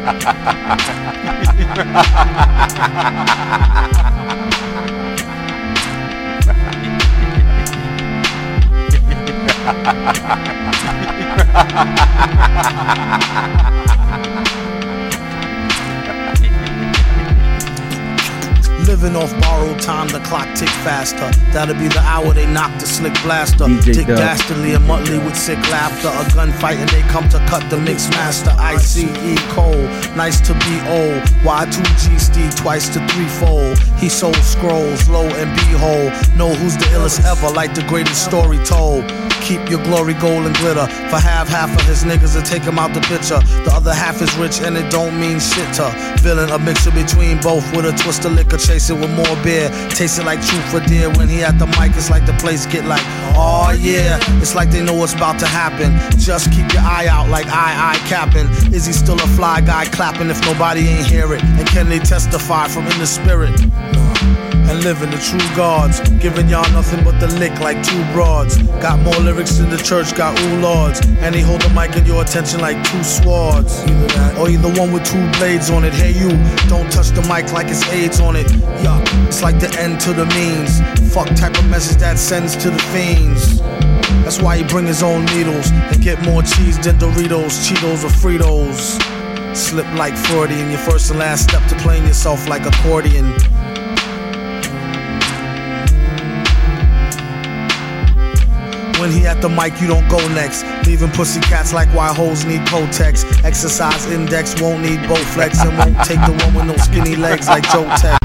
Living off borrowed time, the clock tick faster. That'll be the hour they knock the slick blaster. Dick Dastardly and Muttley with sick laughter. A gunfight and they come to cut the mix master. ICE Cole, nice to be old. Y2G Steve twice to threefold. He sold scrolls, low and behold. Know who's the illest ever, like the greatest story told. Keep your glory gold and glitter. For half of his niggas to take him out the picture. The other half is rich and it don't mean shit to villain. A mixture between both with a twist of liquor. Chasing with more beer. Tasting like truth for dear. When he at the mic, it's like the place get like, oh yeah. It's like they know what's about to happen. Just keep your eye out like I capping. Is he still a fly guy clapping if nobody ain't hear it? And can they testify from in the spirit? And living the true gods, giving y'all nothing but the lick like two broads. Got more lyrics than the church got ooh lords. And they hold the mic in your attention like two swords. Either that, or either one with two blades on it. Hey you, don't touch the mic like it's AIDS on it. Yuck, it's like the end to the means. Fuck type of message that sends to the fiends. That's why he bring his own needles and get more cheese than Doritos, Cheetos or Fritos. Slip like Freudian, your first and last step to playing yourself like accordion. When he at the mic, you don't go next. Leaving pussy cats like why hoes need Protex. Exercise index won't need Bowflex and won't take the one with no skinny legs like Joe Tex.